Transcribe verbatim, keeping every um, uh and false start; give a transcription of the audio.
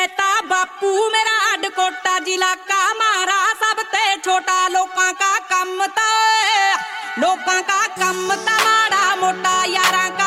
कहता बापू मेरा अडकोटा जिला का मारा सबते छोटा लोकां का कम ता लोकां का कम ता माड़ा मोटा यारा